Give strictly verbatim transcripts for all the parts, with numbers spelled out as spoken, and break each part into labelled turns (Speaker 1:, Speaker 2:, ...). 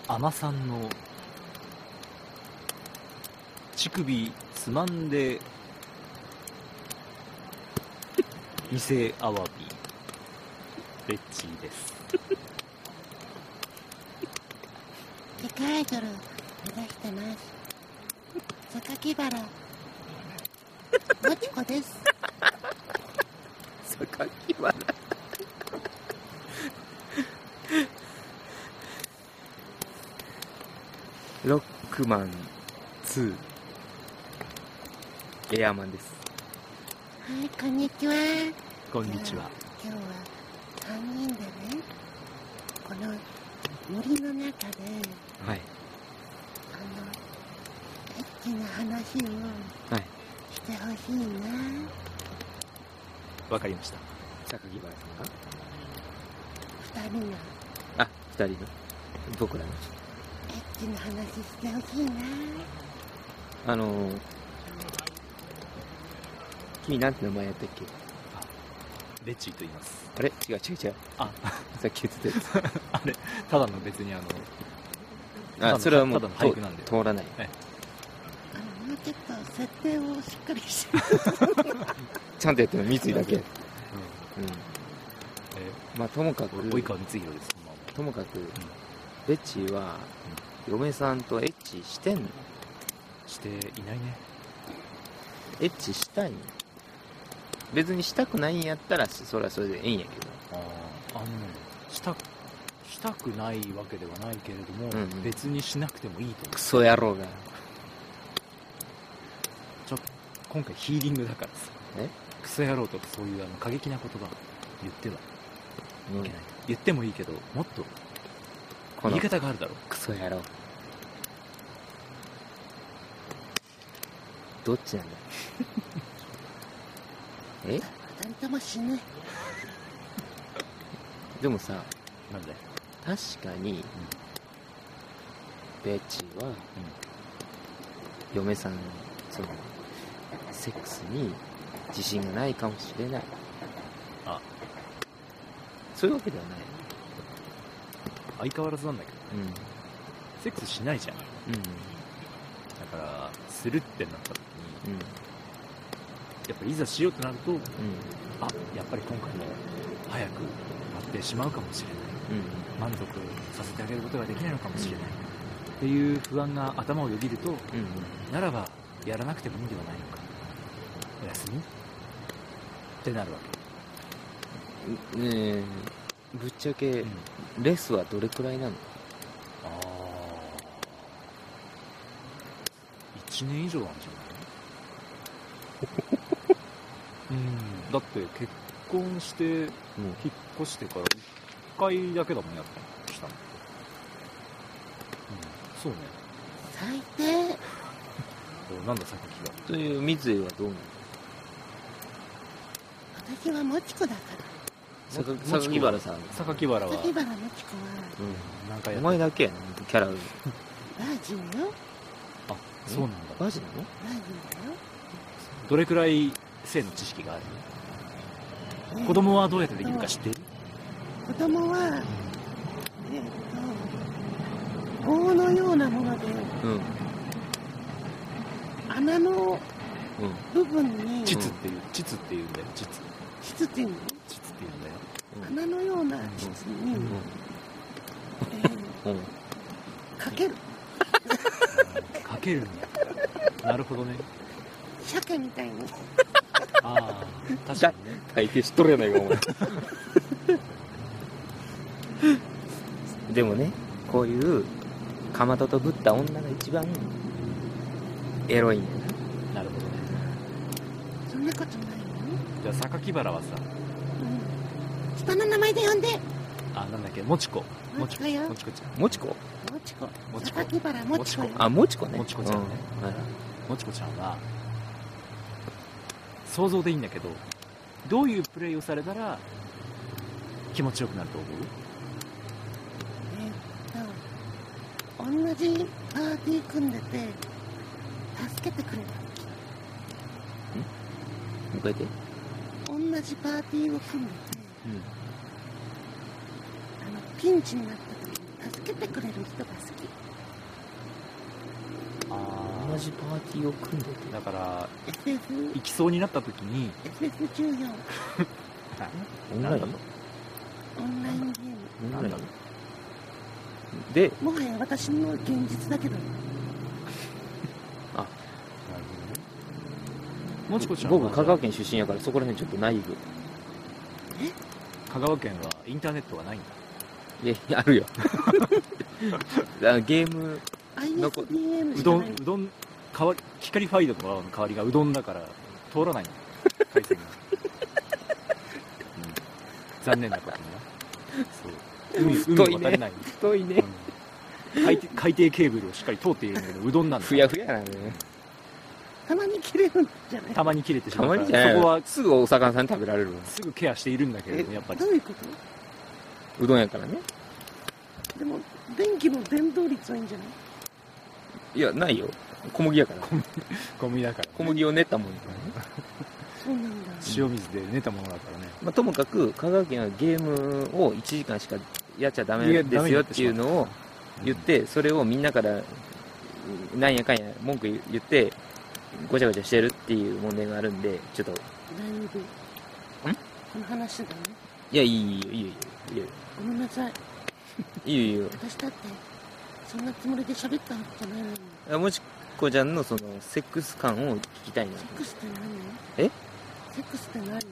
Speaker 1: アマさんの乳首つまんで偽アワビベッチーです。
Speaker 2: 世界アイドル目指してます。榊原もちこです。
Speaker 3: 榊原ロックマンツーエアマンです。
Speaker 2: はい、こんにちは。
Speaker 1: こんにちは。
Speaker 2: 今日はさんにんでね、この森の中で、
Speaker 3: はい、
Speaker 2: あのエッチな話を
Speaker 3: はい、
Speaker 2: してほしいな。
Speaker 1: わかりました。
Speaker 3: 榊原さんが
Speaker 2: 二人が
Speaker 3: あ、二人の僕らの
Speaker 2: エッチな話してほしいな。
Speaker 3: あのー、君なんて名前やったっけ？
Speaker 1: ベッチーと言います。
Speaker 3: あれ違う違う違う。
Speaker 1: あ、
Speaker 3: さっき言ってたやつ。
Speaker 1: あれただの別にあの
Speaker 3: あ、それはもう
Speaker 1: ただの俳句なんで
Speaker 3: 通らない。
Speaker 1: はい、
Speaker 2: あのもうちょっと設定をしっかりして
Speaker 3: ちゃんとやってるの三井だけ。うん。
Speaker 1: うん、え
Speaker 3: まあともかく
Speaker 1: 及川光弘です。
Speaker 3: ともかく、うん、ベッチーは、うん、嫁さんとエッチしてんの？
Speaker 1: していないね。
Speaker 3: エッチしたいの？別にしたくないんやったらそれはそれでええんやけど。
Speaker 1: ああ、あのね、したしたくないわけではないけれども、うんうん、別にしなくてもいいと思う。
Speaker 3: クソ野郎が。
Speaker 1: ちょっと今回ヒーリングだからさ。
Speaker 3: え？
Speaker 1: クソ野郎とかそういうあの過激な言葉言ってはいけない、うん。言ってもいいけど、もっと言い方があるだろう。
Speaker 3: クソ野郎。どっちなんだえ？
Speaker 2: なんともしない。
Speaker 3: でもさ、
Speaker 1: なんで？
Speaker 3: 確かに、うん、ベッチーは、うん、嫁さんそのセックスに自信がないかもしれない。
Speaker 1: あ、
Speaker 3: そういうわけではない。
Speaker 1: 相変わらずなんだけど、うん、セックスしないじゃん。うん、だからするってなった時に、うん、やっぱりいざしようとなると、うん、あ、やっぱり今回も早くなってしまうかもしれない、うん、満足させてあげることができないのかもしれない、うん、っていう不安が頭をよぎると、うん、ならばやらなくてもいいんではないのか、おやすみってなるわ
Speaker 3: け。ねえ、ぶっちゃけ、うん、レスはどれくらいなの？
Speaker 1: ああ、いちねん以上なんじゃないうん、だって結婚して引っ越してからいっかいだけだもんやったのしたの、うん、そうね。
Speaker 2: 最低
Speaker 1: なんだ榊が
Speaker 3: という三井はどうなの？
Speaker 2: 私はもちこだから。
Speaker 3: 榊原さん。
Speaker 1: 榊原は
Speaker 2: 榊原もちこは、
Speaker 3: うん、なんかお前だけやな、キャラ。バー
Speaker 2: ジンよ。
Speaker 1: あ、そうなんだ。
Speaker 3: バージンなの？
Speaker 2: バージンだよ。
Speaker 1: どれくらい性の知識がある？えー、子供はどうやってできるか知っている？
Speaker 2: 子供は、えー、っと棒のようなもので、うん、穴の部分に、
Speaker 1: 膣っていう膣っていうんだよ。膣
Speaker 2: 膣っていうの？
Speaker 1: 膣っていうんだよ。
Speaker 2: うん、穴のような膣に、うんえーうん、かける
Speaker 1: かけるんだ。なるほどね。
Speaker 2: 鮭みたいに。
Speaker 1: ああ、確かにね。
Speaker 3: 大抵知っとるやないかお前でもね、こういうかまととぶった女が一番エロいんや
Speaker 1: な。なるほどね。
Speaker 2: そんなことないよ。
Speaker 1: じゃあ榊原はさ、
Speaker 2: うん、人の名前で呼んで。
Speaker 1: あ、なんだっけ、もちこ。
Speaker 2: もちこよ。
Speaker 1: もちこちゃん。
Speaker 3: もちこ？
Speaker 2: もちこ。榊原もちこよ。
Speaker 3: あ、もちこね。
Speaker 1: もちこちゃんね。うん、はい、もちこちゃんは想像でいいんだけど、どういうプレイをされたら気持ちよくなると思う？
Speaker 2: えー、っと同じパーティー組んでて助けてくれた。ん？も
Speaker 3: う一回言って。
Speaker 2: 同じパーティーを組んでて、うん、あのピンチになった時に助けけてくれる人が好き。
Speaker 1: あ
Speaker 3: 同じパーティーを組んでて
Speaker 1: あだから
Speaker 2: エスエフ
Speaker 1: 行きそうになった時に
Speaker 2: エスエフじゅうよん
Speaker 3: オンライン
Speaker 1: なんだ
Speaker 2: オンラインゲーム。
Speaker 3: オンラインで、
Speaker 2: もはや私の現実だけど、
Speaker 1: なるほどね。もちこちゃんは
Speaker 3: 僕香川県出身やからそこら辺ちょっとナイーブ。
Speaker 1: 香川県はインターネットがないんだ。
Speaker 3: いやあるよあのゲーム
Speaker 2: アイエスディーエム
Speaker 1: うどん
Speaker 2: しかないう
Speaker 1: どんかわ光ファイドとかの代わりがうどんだから通らないんだ回線が、うん、残念なことにな。そう海海を渡れない、
Speaker 3: 太いね
Speaker 1: うん、海底海底ケーブルをしっかり通っているんだけどうどんなんだ。
Speaker 3: ふやふやなのね。
Speaker 2: たまに切れるんじゃない？
Speaker 1: たまに切れてしたまうから
Speaker 3: まにじゃない
Speaker 1: そこは
Speaker 3: すぐお魚さんに食べられるわ。
Speaker 1: すぐケアしているんだけれどもやっぱり
Speaker 2: どういうこと？
Speaker 3: うどんやからね。
Speaker 2: でも電気の伝導率はいいんじゃない？
Speaker 3: いやないよ、小麦やから。
Speaker 1: 小麦だから、
Speaker 3: 小麦を練ったもんやからね。
Speaker 2: そうなんだ。
Speaker 1: 塩水で練ったものだからね。
Speaker 3: まあ、ともかく香川県はゲームをいちじかんしかやっちゃダメ
Speaker 1: いや
Speaker 3: ですよっていうのを言っ
Speaker 1: うん
Speaker 3: て、それをみんなからなんやかんや文句言ってごちゃごちゃしてるっていう問題があるんで、ちょっと
Speaker 2: だいぶ
Speaker 3: ん
Speaker 2: この話だね。
Speaker 3: いやいいよいいよいいよいいよ
Speaker 2: ごめんなさい。
Speaker 3: いいよいいよ。
Speaker 2: 私だってそんなつもりで喋ったわけじゃないのに。
Speaker 3: あもちこちゃんのそのセックス感を聞きたいな。
Speaker 2: セックスって
Speaker 3: え
Speaker 2: 何？セックスって何？
Speaker 1: そうだね。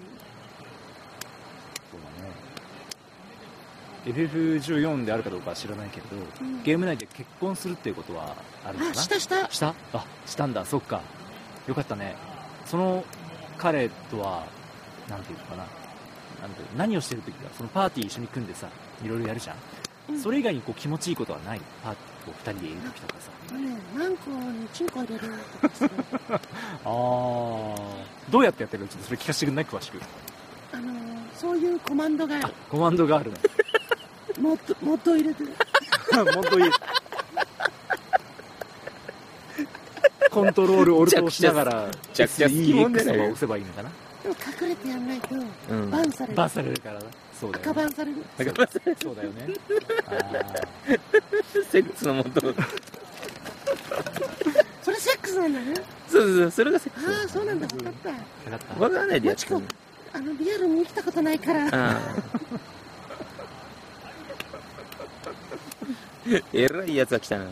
Speaker 1: エフエフじゅうよん であるかどうかは知らないけれど、
Speaker 2: うん
Speaker 1: ゲーム内で結婚するっていうことはあるのか
Speaker 2: あ、
Speaker 1: な。
Speaker 2: したした。
Speaker 1: したあしたんだ。そっか、よかったね。その彼とはなんていうのかな、なんていう何をしてる時か、そのパーティー一緒に組んでさ、いろいろやるじゃん、
Speaker 2: うん
Speaker 1: それ以外にこう気持ちいいことはない？パーティーこうふたりでいる時とかさ。
Speaker 2: あのね、マンコにチンコ入れるとかする。
Speaker 1: ああどうやってやってるの？ちょっとそれ聞かせてくんない？詳しく。
Speaker 2: あのー、そういうコマンドがある。
Speaker 1: コマンドがあるの。
Speaker 2: もっともっと入れてる。
Speaker 1: 本当にコントロールオルトをしながら
Speaker 3: めちゃくちゃ好きもんだ
Speaker 1: エスイーエックス と
Speaker 3: ね
Speaker 1: か押せばいいのかな。
Speaker 2: でも隠れてやんないと
Speaker 3: うん
Speaker 2: バンされる。
Speaker 1: バンされるからな。そうだよね。
Speaker 2: 赤バンされる。
Speaker 3: だから
Speaker 1: そうだよね。あ
Speaker 3: セックスのもと
Speaker 2: それセックスなんだね。
Speaker 3: そうそうそうそれがセック
Speaker 2: ああ、そうなんだ。分かった。
Speaker 1: あ分かった。
Speaker 3: スわからないでやってる
Speaker 2: もちこ、あのリアルに生きたことないから。
Speaker 3: ああえらいやつが来たな。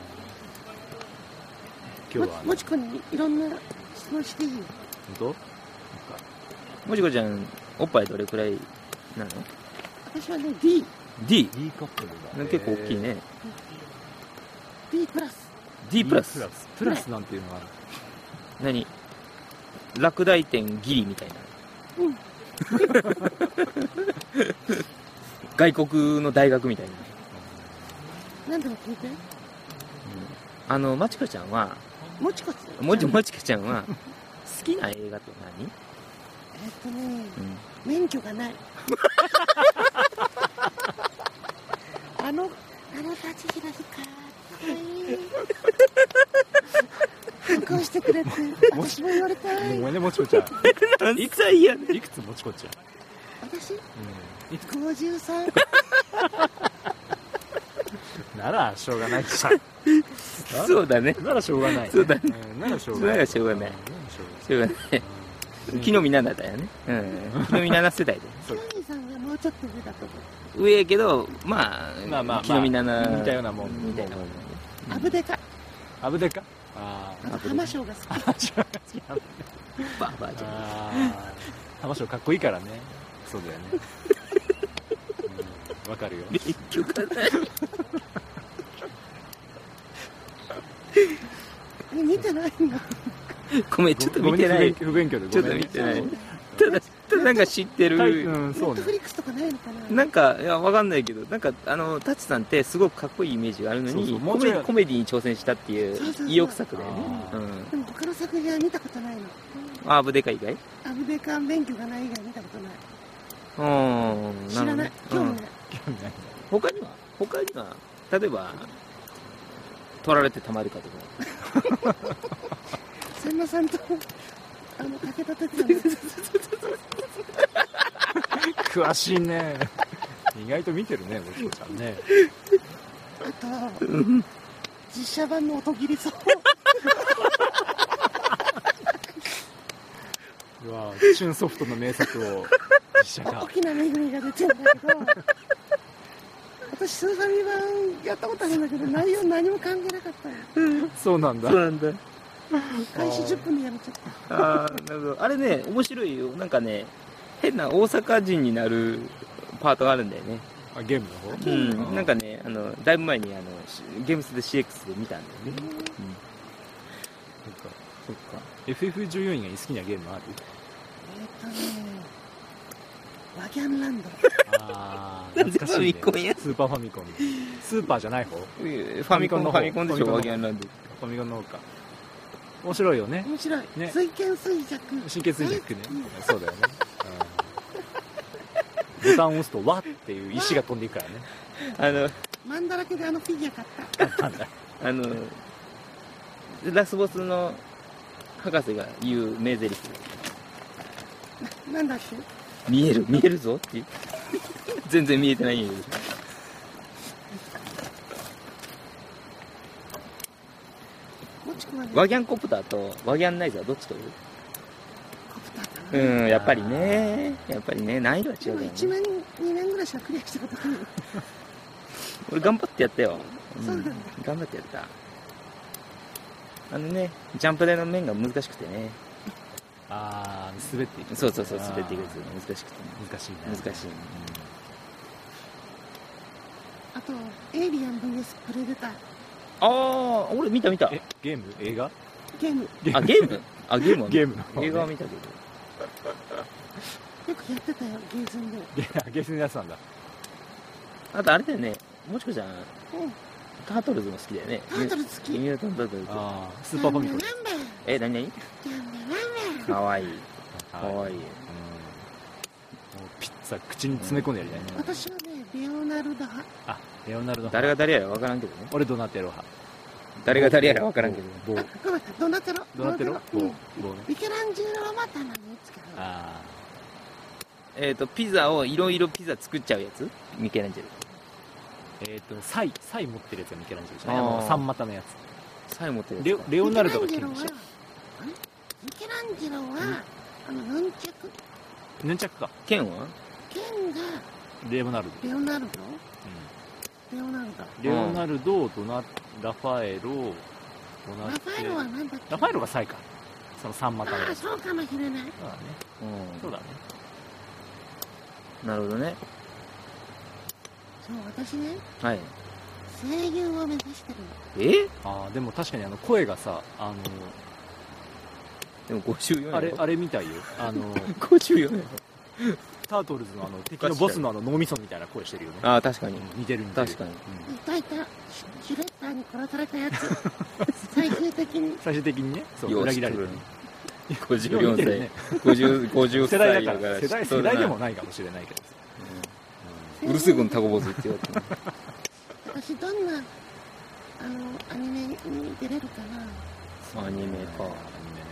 Speaker 1: 今日は
Speaker 2: ももちこにいろんな質問していい？
Speaker 1: 本当？なんか
Speaker 3: もちこちゃんおっぱいどれくらいなの？
Speaker 2: 私はね D
Speaker 3: D
Speaker 1: D カップルだ。
Speaker 3: 結構大きいね。
Speaker 2: D プラス。
Speaker 3: D プラス
Speaker 1: プラスプラスなんていうのがある。
Speaker 3: 何？落第点ギリみたいな。
Speaker 2: うん。
Speaker 3: 外国の大学みたいな。
Speaker 2: 何でも聞いて。
Speaker 3: あのまちこちゃんは
Speaker 2: もちこちゃん。
Speaker 3: もちもちこちゃんは好きな映画って何？
Speaker 2: えっとね、
Speaker 3: うん
Speaker 2: 免許がない。あの、あの立ち広しかっこいい。結婚してくれって、私も言われたい。
Speaker 1: ごめんねもちこちゃん。
Speaker 3: 何歳やねん。
Speaker 1: いくつもちこちゃん？
Speaker 2: 私、
Speaker 1: うんいく
Speaker 2: ごじゅうさん。
Speaker 1: つならしょうがないじゃん。
Speaker 3: そうだね。
Speaker 1: ならしょうがない。
Speaker 3: そうだね
Speaker 1: んならしょうがない。
Speaker 3: ならしょうがない
Speaker 1: んならしょうがない。
Speaker 3: しょうがない。木の実奈々だよね。うん。木の実奈々世代で。
Speaker 2: キョニーさんがもうちょっと上だと思う。
Speaker 3: 上やけど、まあ、
Speaker 1: まあまあまあ
Speaker 3: 木の実奈々。
Speaker 1: 似たようなもん
Speaker 3: みたいなもんだね。
Speaker 2: アブデカ。
Speaker 1: アブデカ？あ
Speaker 2: あと浜章が好き。
Speaker 1: あ。浜章が好きなんだ。
Speaker 3: バーバーじゃん。
Speaker 1: ああ。浜章かっこいいからね。そうだよね。うんわかるよ。
Speaker 3: 結局はない。
Speaker 2: え見てないの？
Speaker 3: ごめん、ちょっと見てない。
Speaker 1: 不勉強で
Speaker 3: ちょっと
Speaker 1: ごめんね。
Speaker 3: 見てない
Speaker 2: そう。
Speaker 3: ただ、ただなんか知って
Speaker 1: はい
Speaker 3: る。
Speaker 1: うん、そうね
Speaker 2: ネットフ。リックスとかないのかな？
Speaker 3: なんか、いや、わかんないけど、なんか、あの、タチさんってすごくかっこいいイメージがあるの
Speaker 1: そうそう
Speaker 3: に、
Speaker 1: もうちょい
Speaker 3: コメコメディに挑戦したっていう
Speaker 2: そうそうそう
Speaker 3: 意欲作だよね。
Speaker 1: あ
Speaker 3: うん。
Speaker 2: でも他の作品は見たことないの。
Speaker 3: アーブデカ以外？
Speaker 2: アブデカ免許がない以外見たことない。
Speaker 3: うん。
Speaker 2: 知らない。興味ない。
Speaker 1: 興味ない。
Speaker 3: 他には他には例えば取られてたまるかとか。
Speaker 2: さんまさんとあの武田鉄矢の
Speaker 1: 詳しいね。意外と見てるね、もちこちゃんね。
Speaker 2: と実写版の音切りそう。
Speaker 1: うわチューンソフトの名作を実写化。
Speaker 2: 大きなめぐみが出てるんだけど、私スーファミ版やったことあるんだけど内容何も関係なかったの。
Speaker 1: そうなんだ。
Speaker 3: そうなんだ。
Speaker 2: 開始じゅっぷんでやめちゃった。
Speaker 3: ああ、なるほど。あれね、面白いよ。なんかね、変な大阪人になるパートがあるんだよね。
Speaker 1: あゲームの方？
Speaker 3: うん。なんかね、あの、だいぶ前にあの、しゲームスで シーエックス で見たんだよね。うん。
Speaker 1: そっか
Speaker 3: そっか。
Speaker 1: エフエフじゅうよん 以外に好きなゲームある？
Speaker 2: えーっとね、ワギャンランド。
Speaker 1: あー懐かしい、ね、
Speaker 3: ファミコンや
Speaker 1: スーパーファミコン。スーパーじゃない方？
Speaker 3: ファミコンのファミコンでしょ、ワギャンランド。
Speaker 1: ファミコンの方か。面白いよね。
Speaker 2: 面白い。
Speaker 1: ね
Speaker 2: 水拳衰弱。
Speaker 1: 神経衰弱ね。そうだよね。ボタンを押すとわっていう石が飛んでいくからね。
Speaker 3: あの、
Speaker 2: マンだらけであのフィギュア買った。
Speaker 1: なんだ。
Speaker 3: あの、ラスボスの博士が言う名台詞。
Speaker 2: ななんだって？
Speaker 3: 見える、見えるぞっていう。全然見えてないんやけど。
Speaker 2: もちこはね、
Speaker 3: ワギャンコプターとワギャンナイザーどっち取る？
Speaker 2: コプターかな。
Speaker 3: うん、やっぱりね。やっぱりね、難易度は違
Speaker 2: でも
Speaker 3: うからね。
Speaker 2: いちめんにめんぐらいしかクリアしたことない。
Speaker 3: 俺頑張ってやったよ。
Speaker 2: そうなんだ。
Speaker 3: 頑張ってやった。あのね、ジャンプ台の面が難しくてね。
Speaker 1: あー滑っていく。
Speaker 3: そうそうそう、滑っていくやつ難しくてね。
Speaker 1: 難しいね。
Speaker 3: 難しいね。
Speaker 2: あとエイリアン ブイエス プレデター
Speaker 3: ああ、俺見た見た。
Speaker 1: えゲーム映画？
Speaker 2: ゲーム
Speaker 3: あ、ゲームあ、ゲームは見た
Speaker 1: ゲームの方ね
Speaker 3: 映画は見たけど。
Speaker 2: よくやってたよ、ゲーセンで。
Speaker 1: ゲゲーセンのやつなんだ。
Speaker 3: あとあれだよね、もちこちゃん、
Speaker 2: うん、
Speaker 3: タートルズも好きだよね。
Speaker 2: タートル好き。
Speaker 3: ミュータントタートルズ。
Speaker 1: あースーパーファミコン。
Speaker 2: ランバー
Speaker 3: え、なになに
Speaker 2: ランバーランバー
Speaker 3: かわいい。か
Speaker 1: はい
Speaker 3: わいい。
Speaker 1: もうピッツァ口に詰め込んでやりたいね。
Speaker 2: 私はね、レオナルド派。
Speaker 1: あレオナルド。
Speaker 3: 誰が誰やら分からんけどね。
Speaker 1: 俺ドナテロ派。
Speaker 3: 誰が誰やら分からんけど。
Speaker 1: 棒
Speaker 2: あ、ごめん、ドナテロ。
Speaker 1: ドナテロ棒
Speaker 2: うん
Speaker 1: 棒ね。
Speaker 2: ミケランジェロはまた何つけるの？
Speaker 1: あ
Speaker 3: えっと、ピザをいろいろピザ作っちゃうやつミケランジェロ。
Speaker 1: ーえっとサイサイ持ってるやつがミケランジェロじゃない。
Speaker 3: あー
Speaker 1: あの三股のやつ。
Speaker 3: さえ持ってる
Speaker 1: レ
Speaker 3: やつか。
Speaker 1: オレオナルドが剣でしょ。
Speaker 2: ミケランジェロはあれミケランジェロは、あの、ヌンチャク
Speaker 1: ヌンチャクか。
Speaker 3: 剣は
Speaker 2: 剣が
Speaker 1: レオナルド。
Speaker 2: レオナルド
Speaker 1: う
Speaker 2: レオナルド。
Speaker 1: んレオナルド、ドナラファエロ、ドナ
Speaker 2: ラファエロはなんだっけ？
Speaker 1: ラファエロがサイか。その三股の
Speaker 2: ああ、
Speaker 1: やつ。
Speaker 2: そうかもしれない。
Speaker 1: そうだね。
Speaker 3: う
Speaker 1: そうだね。
Speaker 3: ん。なるほどね。
Speaker 2: そう、私ね、
Speaker 3: はい。
Speaker 2: 声優を目指してるの。
Speaker 3: え
Speaker 1: ああでも確かにあの声がさあ
Speaker 3: でもごじゅうよん
Speaker 1: のあれあ
Speaker 3: れ
Speaker 1: れみたいよ。あの
Speaker 3: ごじゅうよんやろ。
Speaker 1: タートルズのあの敵のボスのあの脳みそみたいな声してるよね。
Speaker 3: ああ、確かに。
Speaker 1: 似てる似てる。
Speaker 3: 確かに。
Speaker 1: うん
Speaker 2: いたいた、シシュレッダーに殺されたやつ。最終的に。
Speaker 1: 最終的にね、そう
Speaker 3: よう
Speaker 1: 裏切られて
Speaker 3: 知っとるごじゅうよんさい
Speaker 1: よう似てるね。
Speaker 3: ごじゅう、ごじゅっさ
Speaker 1: 世代
Speaker 3: い
Speaker 1: だから世代世代でもないかもしれないけどさ。
Speaker 3: うるせえこのタコ坊主って言われて。
Speaker 2: 私どんな、あの、アニメに出れるかな。
Speaker 3: アニメか。
Speaker 1: アニメね。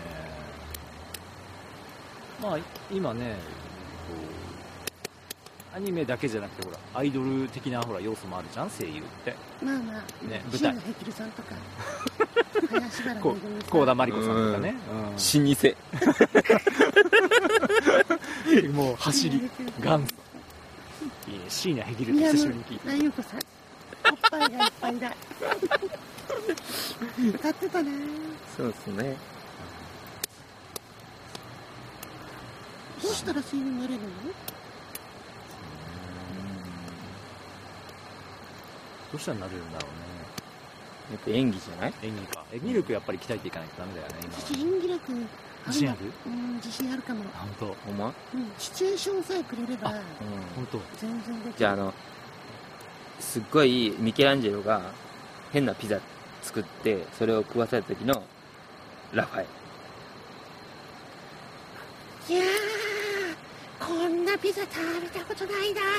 Speaker 1: まあ今ね、こうアニメだけじゃなくてほらアイドル的なほら要素もあるじゃん声優って。
Speaker 2: まあまあ、
Speaker 1: ね
Speaker 2: 椎名ヘキルさんとか、林原め
Speaker 1: こ
Speaker 2: ぐみさん。
Speaker 1: 幸田真理子さんとかね。
Speaker 3: 老舗。
Speaker 1: うんもう走り元祖。いいね椎名ヘギルって
Speaker 2: 宮
Speaker 1: 久しぶりに聞いた。
Speaker 2: 野優子さん。おっぱいがいっぱいだ。歌ってたね。
Speaker 3: そうですね。
Speaker 2: どうしたら声優になれるの？
Speaker 1: どうしたらなれるんだろうね。
Speaker 3: やっぱ演技じゃない？
Speaker 1: 演技か。演技力やっぱり鍛えていかないとダメだよね今は。
Speaker 2: 私演技力
Speaker 1: 自信ある？
Speaker 2: うん、自信あるかも。
Speaker 1: 本当
Speaker 3: ほんま？
Speaker 2: うん、シチュエーションさえくれれば
Speaker 3: うん。
Speaker 1: 本当。
Speaker 2: 全然できる。
Speaker 3: じゃああの、すっごいミケランジェロが変なピザ作ってそれを食わされた時のラファエ
Speaker 2: いやー、こんなピザ食べたことないな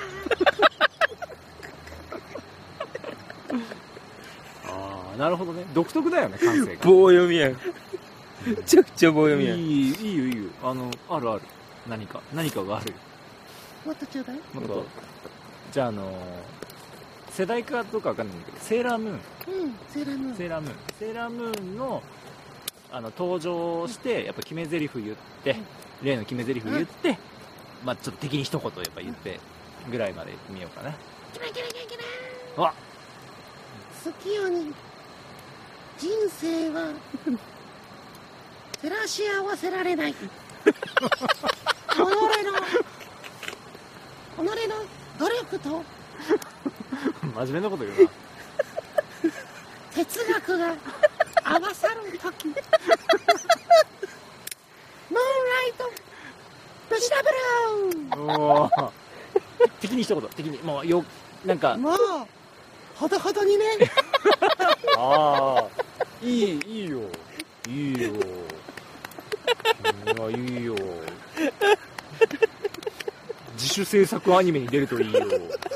Speaker 1: ああなるほどね。独特だよね感性が。
Speaker 3: 棒読みやん。めちゃくちゃ棒読みやん。
Speaker 1: いいいいよいいよ。あのあるある。何か何かがあるよ。
Speaker 2: もっとちょうだい。
Speaker 1: もっとじゃああの世代かどうかわかんないんだけど、セーラームーン、
Speaker 2: うん、セーラームーン。
Speaker 1: セーラームーンセーラームーンのあの登場してやっぱ決め台詞言って、例の決め台詞言って、まあちょっと敵に一言やっぱ言ってぐらいまで見ようかな。
Speaker 2: キラキラキラキ
Speaker 1: あ、
Speaker 2: ラ。好きよに人生は照らし合わせられない。己の己の努力と
Speaker 1: 真面目なこと言うな。
Speaker 2: 哲学が合わさるとき、ムーンライトベジタブル。
Speaker 1: おー敵に一言、敵にもうよなんか、
Speaker 2: もうほどほどにね。
Speaker 1: ああいいいいよいいよ、いやいいよ、自主制作アニメに出るといいよ、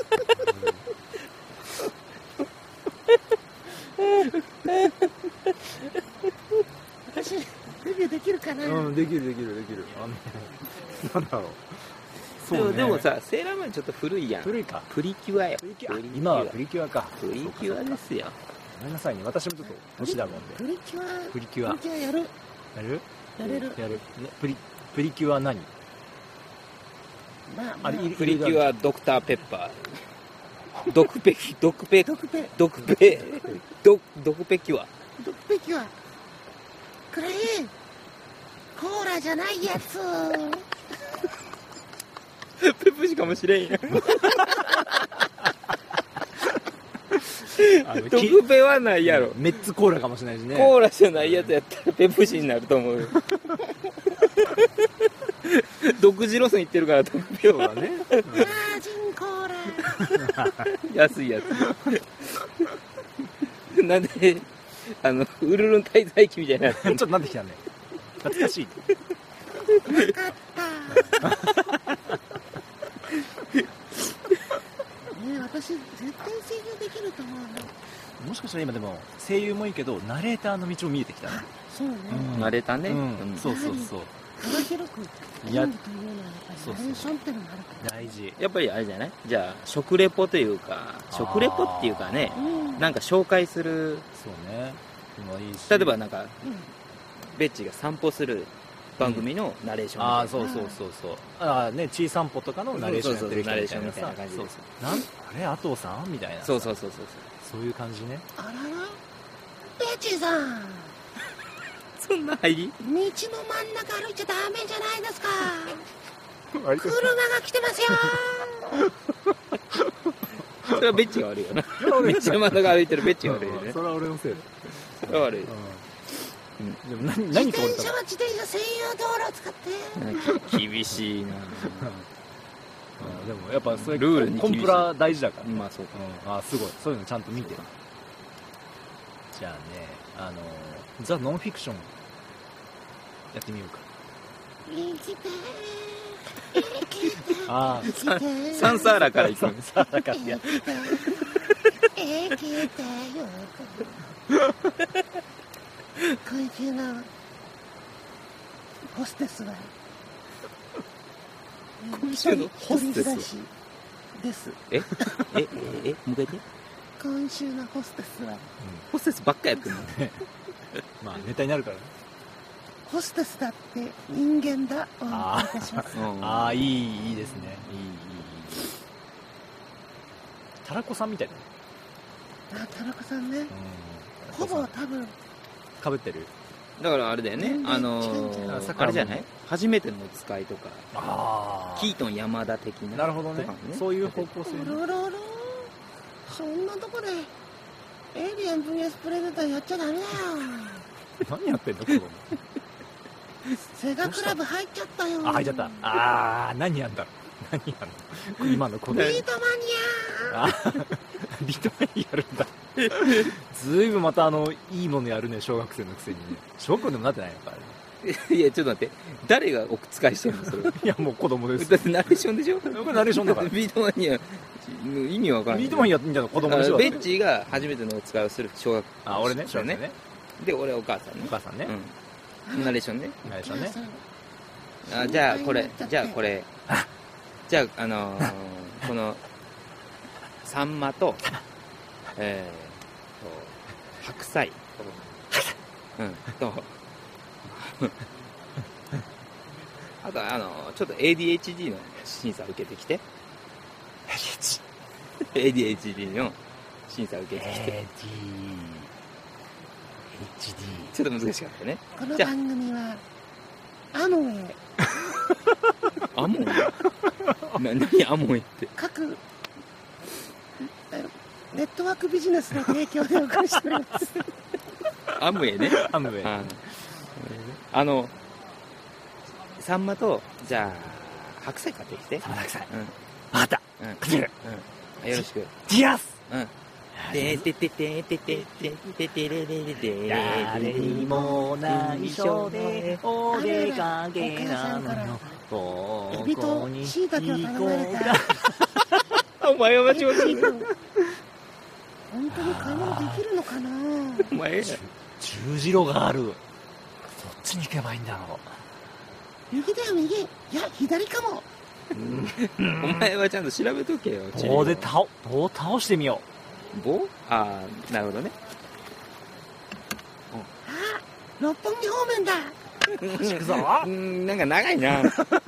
Speaker 2: 私デビューできるかな。
Speaker 1: うん、できるできるできる。あのなんだろう、そうね、
Speaker 3: でもでもさ、セーラームーンちょっと古いやん。
Speaker 1: 古いか、
Speaker 3: プリキュアよ。
Speaker 1: プリキュア、今はプリキュアか、
Speaker 3: プリキュアですよ。
Speaker 1: ごめんなさいね、私もちょっと年だもんで。
Speaker 2: プリキュア
Speaker 1: プリキュア
Speaker 2: プリキュアやる
Speaker 1: やる
Speaker 2: やれる。
Speaker 1: やる、ね、プリプリキュア何、
Speaker 2: まあまあ
Speaker 1: あれいる
Speaker 3: プリキュアドクターペッパー。ドクペキ、ドクペ、
Speaker 2: ドクペ
Speaker 3: ドクペ、ドドクペキュア。
Speaker 2: ドクペキュアくらえ。コーラじゃないやつ。
Speaker 3: ペプシかもしれんやん。
Speaker 1: あの
Speaker 3: ドクペはないやろ。
Speaker 1: メッツコーラかもしれないしね。
Speaker 3: コーラじゃないやつやったらペプシになると思うよ。独自路線行ってるからドクペはね。
Speaker 2: バージンコーラ。
Speaker 3: 安いやつ。なんで、あの、ウルルン滞在記みたいになって
Speaker 1: ちょっとなってきたね。懐かしい。
Speaker 2: 分かったね。私絶対制御できると思うの。
Speaker 1: もしかしたら今でも声優もいいけどナレーターの道も見えてきたね。
Speaker 2: そうね、
Speaker 1: うん
Speaker 3: 慣れたね。
Speaker 1: うん
Speaker 3: うん
Speaker 1: そうそうそう、
Speaker 2: 幅広く
Speaker 1: いや
Speaker 2: 演技というのはやっぱりナレーションっていうのもあるから。
Speaker 1: 大事。
Speaker 3: やっぱりあれじゃない？じゃあ、食レポというか、食レポっていうかね、
Speaker 2: うん
Speaker 3: なんか紹介する、
Speaker 1: そうね、今いいし、
Speaker 3: 例えばなんか、
Speaker 2: うん
Speaker 3: ベッチが散歩する番組のナレーションみたいな。
Speaker 1: ああそうそうそうそう、ああね、ちい散歩とかのナレーションやってる人みたいなさ、
Speaker 3: そうそうそうナレーションみたいな感じで
Speaker 1: そうそう、なんあれ、阿藤さんみたいなさ、
Speaker 3: そうそうそうそう。
Speaker 1: そういう感じね。
Speaker 2: あららベッチーさん、
Speaker 3: そんな入り？
Speaker 2: 道の真ん中歩いちゃダメじゃないですか。
Speaker 1: 割と
Speaker 2: 車が来てますよ。
Speaker 3: それはベッチが悪いよな。
Speaker 1: それは俺
Speaker 3: めっちゃ真ん中歩いてるベッチが悪いよね。
Speaker 1: それは俺のせいだ。
Speaker 3: それは悪い。
Speaker 1: うんでも何何
Speaker 2: 自
Speaker 1: 通れたの
Speaker 2: 転車は自転車専用道路を使って。
Speaker 3: 厳しいな。
Speaker 1: うんでもやっぱそれ
Speaker 3: ルールに厳しい
Speaker 1: コンプラ大事だからね。
Speaker 3: まあそうか。
Speaker 1: うん、あすごい、そういうのちゃんと見てる。じゃあね、あのザ・ノンフィクションやってみようか。
Speaker 2: 生きて生きて
Speaker 1: あ
Speaker 2: 生きて
Speaker 3: サンサーラから行くの。
Speaker 1: さあだからや
Speaker 2: 生きて生きてよ。今週のホステスは
Speaker 3: 今週のホステス
Speaker 2: 一人暮らしです。
Speaker 3: ええええもう一回言って。
Speaker 2: 今週のホステスは
Speaker 3: ホステスばっかやってんの。
Speaker 1: まあネタになるからね。
Speaker 2: ホステスだって人間だ。お願いいたします。
Speaker 1: ああいいいいですね。いいいいいい。タラコさんみたいだね。
Speaker 2: あ、田中さんね、
Speaker 1: うん。
Speaker 2: ほぼ多分
Speaker 1: かぶってる。
Speaker 3: だからあれだよね
Speaker 2: 全。然
Speaker 3: あの
Speaker 2: 違うんじゃ
Speaker 1: ない
Speaker 3: ー、あれじゃない？初めてのお使いとか、
Speaker 1: あ
Speaker 3: キートン山田的な。
Speaker 1: なるほどね
Speaker 3: とかもね。
Speaker 1: そういう方向性ね。
Speaker 2: おろろろそんなとこでエイリアン ブイエス プレデターやっちゃダメだよ。
Speaker 1: 何やってんのここ。
Speaker 2: セガクラブ入っちゃったよ。
Speaker 1: あ入っちゃった。ああ何やんだろう。何やんの今の子
Speaker 2: ビートマニ
Speaker 1: あビートマニやるんだ。ずいぶんまたあのいいものやるね、小学生のくせにね。小学校でもなってないのかあれ。
Speaker 3: いや、ちょっと待って。誰がお使いしてるのそれ。だ
Speaker 1: いやもう子供です。
Speaker 3: ってナレーションでしょ？
Speaker 1: これナレーションだから。
Speaker 3: ビートマニア、意味わからない。
Speaker 1: ビートマニやってんじゃん子供でしょ。
Speaker 3: ベッチーが初めてのお使いをする小学
Speaker 1: あ俺ね、
Speaker 3: 小学生ね。で、俺お母さんね。
Speaker 1: お母さんね。
Speaker 3: うん。ナレーションね。
Speaker 1: ナレーションね。
Speaker 3: あ、じゃあこれ、じゃあこれ、じゃあ、あのー、この、サンマとえー、と白菜うんとあとあのちょっと エーディーエイチディー の審査を受けてきて エーディーエイチディー の審査を受けてきて
Speaker 1: エーディーエイチディー
Speaker 3: ちょっと難しかったね。
Speaker 2: この番組はアモウェイ
Speaker 3: アモイな何アモイって
Speaker 2: 各ネットワークビジネスの提供でお送りしております
Speaker 3: アムウェイね
Speaker 1: アムウェイ
Speaker 3: あのあのサンマとじゃあ白菜買ってきて。
Speaker 1: サンマ白菜
Speaker 3: うん
Speaker 1: 分かった
Speaker 3: うん
Speaker 1: かける
Speaker 3: うんよろしく。
Speaker 1: ディアス
Speaker 3: うんてててててててててれれれれ
Speaker 1: 誰にも内緒でお出かけなのよ
Speaker 2: エビとシイタケを頼まれた
Speaker 3: お前は間違え
Speaker 2: エビ君本当に買い物できるのかな。
Speaker 3: たお前
Speaker 1: 十字路があるそっちに行けばいいんだろ
Speaker 2: 右だよ右。いや左かも。
Speaker 3: お前はちゃんと調べとけよ。
Speaker 1: う棒で倒棒を倒してみよ
Speaker 3: 棒ああなるほどね。
Speaker 2: あ六本木方面だ。
Speaker 1: う行くぞ
Speaker 3: うんなんか長いな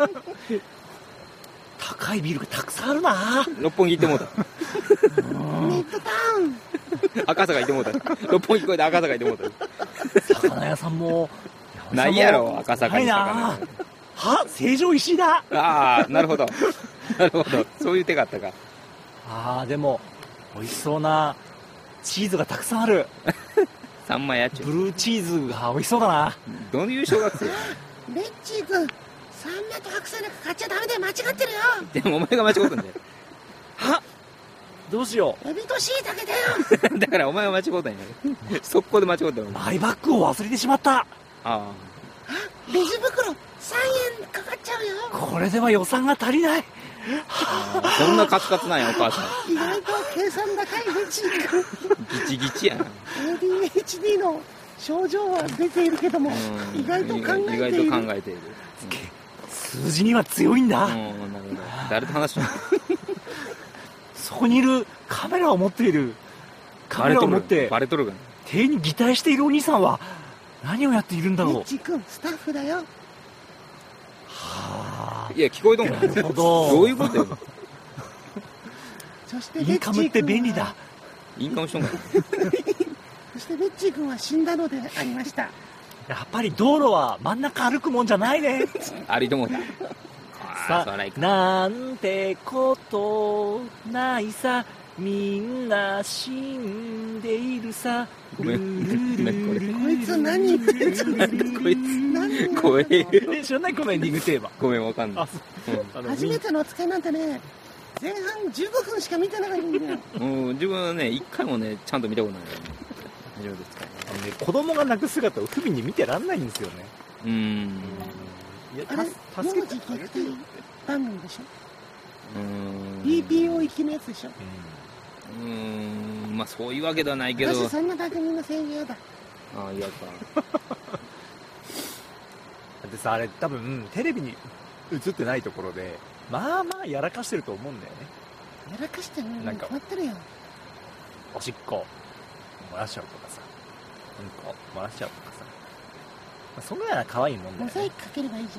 Speaker 1: 高いビルがたくさんあるな
Speaker 3: 六本木行ってもうた
Speaker 2: ネットタウン
Speaker 3: 赤坂行ってもうた六本木越えて赤坂行ってもうた
Speaker 1: 魚屋さんも
Speaker 3: ないやろ赤坂に
Speaker 1: ないな
Speaker 3: 魚
Speaker 1: は成城石井だ
Speaker 3: ああなるほどなるほどそういう手があったか。
Speaker 1: あーでも美味しそうなチーズがたくさんある
Speaker 3: サンマやっちゅう
Speaker 1: ブルーチーズが美味しそうだな
Speaker 3: どういう小学生
Speaker 2: レッチー君サンマと白菜なんか買っちゃダメだよ。間違ってるよ。
Speaker 3: でもお前が間違ったんだよ
Speaker 1: はどうしよ
Speaker 2: エビとシイタケだよ。
Speaker 3: だからお前は間違ったんや速攻で間違ったよ
Speaker 1: うマイバッグを忘れてしまった
Speaker 3: ああ
Speaker 2: レジ袋さんえんかかっちゃうよ。
Speaker 1: これでは予算が足りない
Speaker 3: そんなカツカツなんやお母さん
Speaker 2: 意外と計算高いレッチー君
Speaker 3: ギチギチやな
Speaker 2: エーディーエイチディー の症状は出ているけども
Speaker 3: うん
Speaker 2: 意外と考えている。
Speaker 3: 意外と考えている
Speaker 1: 数字には強いんだ、
Speaker 3: うん、うん、なるほど誰と話してんの
Speaker 1: そこにいるカメラを持っているカメラを持って
Speaker 3: バレとるがな
Speaker 1: 手に擬態しているお兄さんは何をやっているんだろう
Speaker 2: レッチー君スタッフだよ。
Speaker 1: はあ
Speaker 3: いや聞こえとんか
Speaker 1: なるほど
Speaker 3: どういうことよ
Speaker 2: そしてレッチ
Speaker 1: インカムって
Speaker 2: ー君は
Speaker 1: 便利だ
Speaker 3: インカムしとんか
Speaker 2: そしてレッチー君は死んだのでありました。
Speaker 1: やっぱり道路は真ん中歩くもんじゃないね
Speaker 3: 歩いてもうたああそ
Speaker 1: さ
Speaker 3: らいかん
Speaker 1: なんてことないさみんな死んでいるさ
Speaker 3: ごめん何これ
Speaker 2: こいつ何言ってんの。
Speaker 3: こいつ
Speaker 2: 何
Speaker 3: 怖え
Speaker 1: え知らないこのエンディングテーマ
Speaker 3: ごめんわかんない
Speaker 1: あそうあの
Speaker 2: 初めてのお使いなんてね前半じゅうごふんしか見てないんだよ。
Speaker 3: うん自分はね一回もねちゃんと見たことないよね初めて使い
Speaker 1: あのね子供が泣く姿を不憫に見てらんないんですよね
Speaker 3: うーん
Speaker 1: いや
Speaker 2: あれ
Speaker 1: た助けてあげてよ
Speaker 2: 幼児虐待番組でしょ。
Speaker 3: うーん
Speaker 2: ビーピーオー 行きのやつでしょ。
Speaker 3: うーんまあそういうわけではないけど
Speaker 2: 私そんな番組の声優だ。
Speaker 3: ああ嫌か
Speaker 1: だってさあれ多分テレビに映ってないところでまあまあやらかしてると思うんだよね
Speaker 2: やらかしてるのに
Speaker 1: なんか
Speaker 2: 決まってるよ。
Speaker 1: おしっこ漏らしちゃうとかさうんこ漏らしちゃうとかさ、まあ、そんなような可愛いもんだよね
Speaker 2: モザイクかければいいじ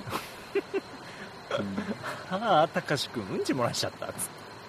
Speaker 1: ああたかしくんうんち漏らしちゃったっつって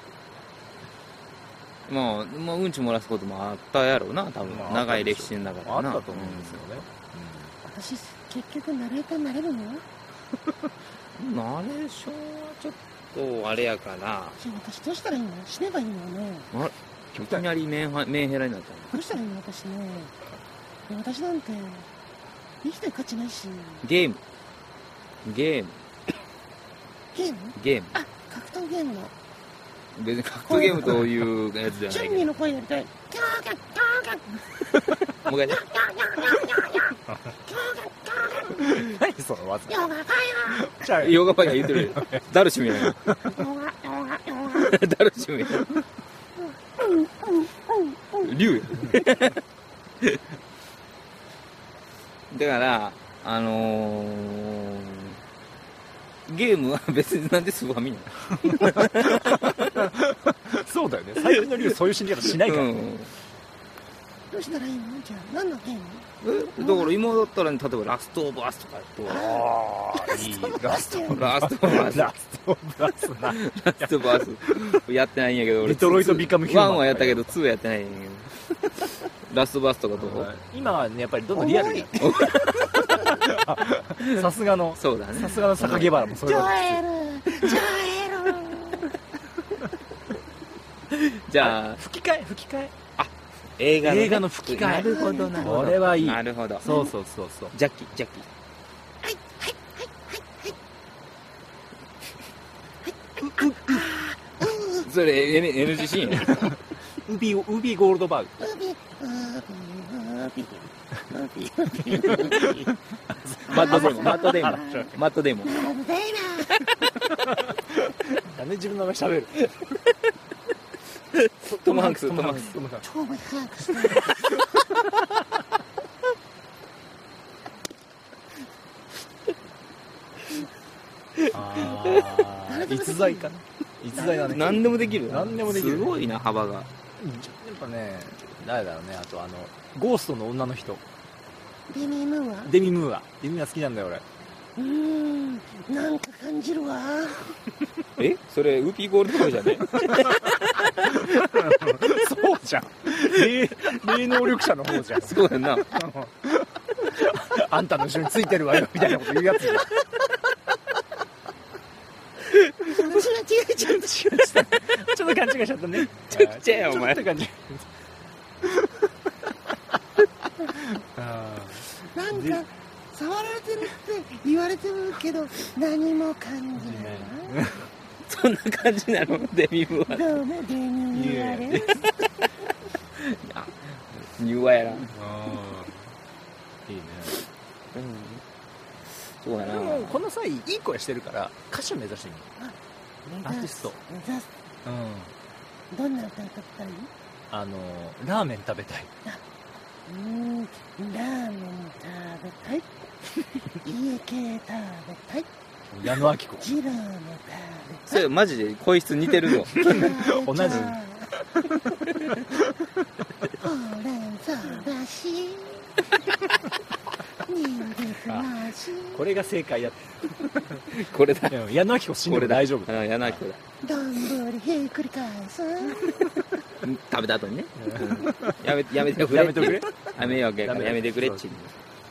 Speaker 3: まあ、まあうんち漏らすこともあったやろうな多分、
Speaker 1: まあ
Speaker 3: 長い歴史の中でな
Speaker 1: あったと思うんですよね、
Speaker 2: ゃん。私結局ナレーターになれるの？
Speaker 3: うんナレーションはちょっとあれやから
Speaker 2: じゃあ私どうしたらいいの？死ねばいいのね。
Speaker 3: いきなりメンハメンヘラになったの
Speaker 2: どうしたらいいの私ね。いや私なんて生きてる価値ないし。
Speaker 3: ゲームゲーム
Speaker 2: ゲーム？
Speaker 3: ゲーム
Speaker 2: あ、格闘ゲームの
Speaker 3: 別に格闘ゲームというやつじゃないけど
Speaker 2: チュンミーの声やりたい。キャーキャッキャーキャッ
Speaker 3: もう一回ね
Speaker 1: 何その技
Speaker 2: ヨガファイ
Speaker 1: じゃあ
Speaker 3: ヨガパイが言ってるよダルシムやな
Speaker 2: ヤーヨガヨガヨガ
Speaker 3: ダルシムや竜やだからあのー、ゲームは別になんでスーファミなの
Speaker 1: そうだよね最近の竜そういう死に方しないから、ね
Speaker 3: うん
Speaker 2: どうしたらいいの？じゃあ何のゲーム？
Speaker 3: えだから今だったら、ね、例えばラストオブアスとかやと
Speaker 1: ああいいラスト
Speaker 3: ラストオブアス
Speaker 1: ラストブラスな
Speaker 3: ラストオブアスやってないんやけど俺
Speaker 1: デトロイトビカムヒューマン
Speaker 3: ワンはやったけどツーはやってないんやけどラストオブアスとかどう？
Speaker 1: 今はねやっぱりどんどんリアルにさすがの
Speaker 3: そうだね
Speaker 1: さすがの坂ゲバラもそれは
Speaker 2: ジョエルジョエル
Speaker 3: じゃあ
Speaker 1: 吹き替え吹き替え
Speaker 3: 映画の、ね、
Speaker 1: 映画の吹き替え
Speaker 3: なるほどなるほど
Speaker 1: これはいい
Speaker 3: なるほど
Speaker 1: そうそうそうそう
Speaker 3: ジャッキージャッキー
Speaker 2: はいはいはいはい
Speaker 3: それ N- エヌジー シーンや
Speaker 1: ウビウビゴールドバーグ
Speaker 2: ウビウビウビウビウビウビ
Speaker 3: マットデーモンマットデーモンマットデーモン
Speaker 2: なんで
Speaker 1: なんで自分の名前喋る
Speaker 3: トムハンクストムハンクス
Speaker 1: トムハンクス
Speaker 2: トムハンクス
Speaker 1: ああ逸材かな逸材だね
Speaker 3: 何でもできる
Speaker 1: 何でもできる
Speaker 3: すごいな幅が
Speaker 1: やっぱね誰だろうねあとあのゴーストの女の人
Speaker 2: デミムーア
Speaker 1: デミムーアデミムーア好きなんだよ俺
Speaker 2: うーんなんか感じるわ
Speaker 3: えそれウーピーゴールドバーグじゃね
Speaker 1: そうじゃん霊霊能力者の方じゃん
Speaker 3: そうやな
Speaker 1: あんたの後ろについてるわよみたいなこと言うやつじゃん
Speaker 2: 私は違えちゃう
Speaker 1: 違うちょっと勘違いしちゃったね
Speaker 3: めちゃくちゃやお前
Speaker 1: ちょっと勘違いあ
Speaker 2: なんか触られてるって言われてるけど何も感じない
Speaker 3: そんな感じなのデミムは
Speaker 2: どうもデミムーアです
Speaker 3: ニューワやら
Speaker 1: ーあーいいね
Speaker 3: そうやな
Speaker 1: でもこの際いい声してるから歌手目指してみるアーティスト
Speaker 2: 目指す
Speaker 1: うん
Speaker 2: どんな歌歌ったらいい？
Speaker 1: あのラーメン食べたいう
Speaker 2: ーんラーメン食べたい家系食べたい
Speaker 1: 矢野明子
Speaker 2: ジローも
Speaker 3: それマジで声質似てるぞ
Speaker 2: 食べたい
Speaker 1: 同じ
Speaker 2: ほうれん草だしニンニクなし
Speaker 1: これが正解だっ
Speaker 3: これだ
Speaker 1: た矢野明子死んでも大丈夫
Speaker 3: あやなきだ
Speaker 2: 丼ひっくり返す
Speaker 3: 食べた後にね、うんやめやめてくれ
Speaker 1: やめてくれ
Speaker 3: やめようけからやめてくれっち
Speaker 1: そう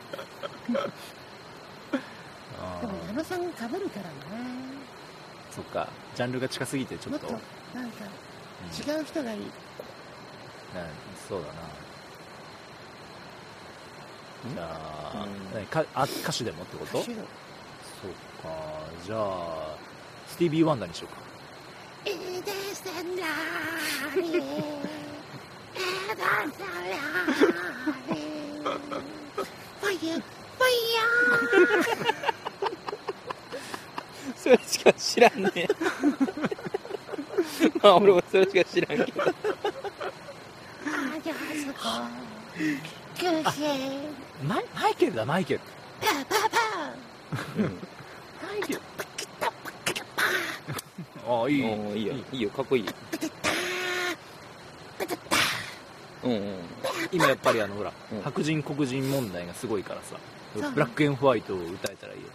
Speaker 1: あ
Speaker 2: でも矢野さんかぶるからな
Speaker 1: ーそっかジャンルが近すぎてちょっと
Speaker 2: もっとなんか
Speaker 1: うん
Speaker 2: 違う人がいい
Speaker 1: なそうだなじゃあ、
Speaker 3: うん
Speaker 1: 何かあ歌手でもってこと
Speaker 2: 歌手の
Speaker 1: そうかじゃあスティービー・ワンダーにしようか
Speaker 2: いいですねーいいですねファイヤーファイヤー
Speaker 3: それしか知らんねまあ俺もそれしか知らんけど
Speaker 2: あじゃあそこクッシー
Speaker 1: マイマイケルだマイケル
Speaker 2: パーパーパー
Speaker 1: マイケル
Speaker 2: パキッタパキッタパー
Speaker 1: ああいい
Speaker 3: おーいいよいいよかっこいいよ
Speaker 2: パタッターパタッター
Speaker 3: うんうん
Speaker 1: 今やっぱりあのほら、
Speaker 3: うん
Speaker 1: 白人黒人問題がすごいからさ
Speaker 2: そう
Speaker 1: ブラック・エン・ホワイトを歌えたらいいよ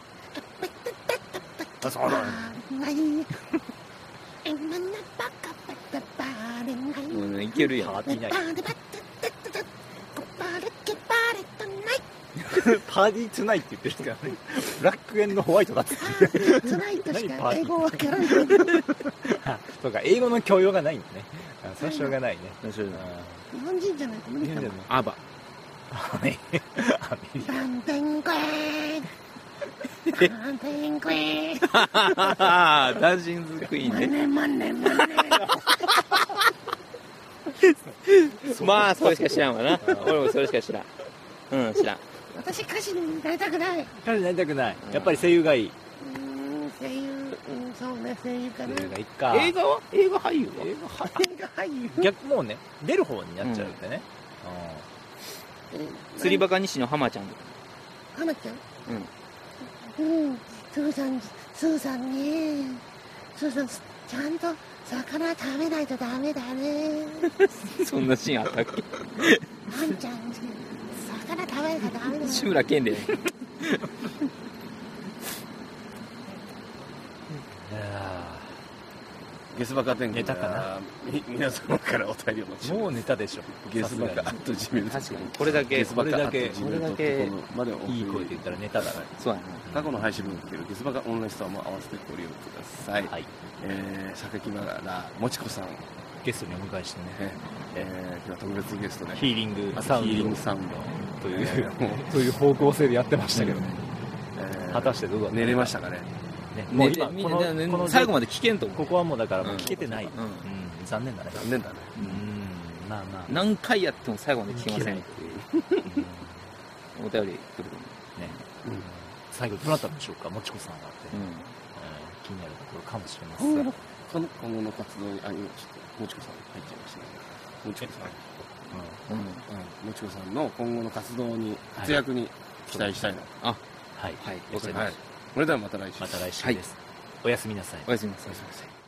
Speaker 1: あそうだね
Speaker 2: はい今のバカバカバーレンがい
Speaker 3: うんいけるやん
Speaker 1: パーティーナイト
Speaker 2: バーレバッタッタッタッタッバレケバレトナイ
Speaker 1: パーティートゥナイって言ってるからねブラック・エン・ホワイトだって
Speaker 2: トトナイトしか英語わからない
Speaker 1: あそうか英語の教養がないんだねあそれはしょうがないね
Speaker 3: 面白いな
Speaker 2: 日本人じゃないと無理かも
Speaker 3: アバ
Speaker 1: アメリカ
Speaker 2: バンテンクエーバンテンクエー
Speaker 3: ダンシングクイーンね
Speaker 2: マネマネマネ
Speaker 3: まあそれしか知らんわな俺もそれしか知らんうん知らん
Speaker 2: 私歌手になりたくない
Speaker 1: 彼になりたくないやっぱり声優がいいう
Speaker 2: ーん声優うんそうね声優かな
Speaker 1: 声優がいいか
Speaker 3: 映画は映画俳優は
Speaker 1: 映画は
Speaker 2: 映画俳優
Speaker 1: 逆もうね出る方になっちゃうんでね、
Speaker 3: 釣りバカ西野浜ちゃん
Speaker 2: 花ちゃん
Speaker 3: うん
Speaker 2: うんスーさんスーさんねスーさんちゃんと魚食べないとダメだね。
Speaker 3: そんなシーンあったっけ？
Speaker 2: あんちゃん魚食べないとダメだよ。
Speaker 3: 志村けんで。
Speaker 1: いや
Speaker 4: ゲスバカ天狗
Speaker 1: ネタかな
Speaker 4: み皆様からお便りをお待ちしております。
Speaker 1: もうネタでしょ。
Speaker 4: ゲスバカ
Speaker 1: さ
Speaker 4: あとジメル
Speaker 3: 確かにこれだけ
Speaker 4: ゲスバカあと
Speaker 1: これだけ
Speaker 4: ジメルドットコムまでお送り
Speaker 1: いい声で言ったらネタだな。
Speaker 3: そうや
Speaker 4: 過去の配信分を聞けるゲスバカオンラインストアも合わせてご利用ください。
Speaker 1: はい。
Speaker 4: えー、榊マガラもちこさん、
Speaker 1: ゲストにお迎えしてね、
Speaker 4: ええー、今日は特別ゲストで
Speaker 1: ヒーリング
Speaker 4: あ
Speaker 1: サウンド
Speaker 4: とヒーリングサウンド
Speaker 1: という、
Speaker 4: えーもう
Speaker 1: という方向性でやってましたけどね。
Speaker 4: えー
Speaker 1: 果たしてどうだった
Speaker 4: 寝れましたかね。
Speaker 1: ね、
Speaker 3: もう
Speaker 1: もう今この
Speaker 3: 今この
Speaker 1: この
Speaker 3: 最後まで聞けんと思う。
Speaker 1: ここはもうだからもう
Speaker 4: うん
Speaker 1: 聞けてない。うん、残念だね。
Speaker 4: 残念だね。
Speaker 1: うん、まあまあ。
Speaker 3: 何回やっても最後まで聞けませんっていう
Speaker 1: うん
Speaker 3: お便り来る
Speaker 1: ね、
Speaker 4: うん
Speaker 1: 最後どうなったんでしょうか、もちこさんはって、
Speaker 3: うん
Speaker 1: えー気になるところかもしれません。
Speaker 4: 今後のこの今後の活動にあ今ちょっともちこさん入っちゃいましたね。もちこさん、
Speaker 3: うん
Speaker 4: うん、もちこさんの今後の活動に活躍に期待したいな。
Speaker 1: はい、
Speaker 3: はい
Speaker 1: わかりました。
Speaker 4: はい。それではまた来週。
Speaker 1: また来週です。おやすみなさい。
Speaker 3: おやすみなさい。
Speaker 4: おやすみなさい。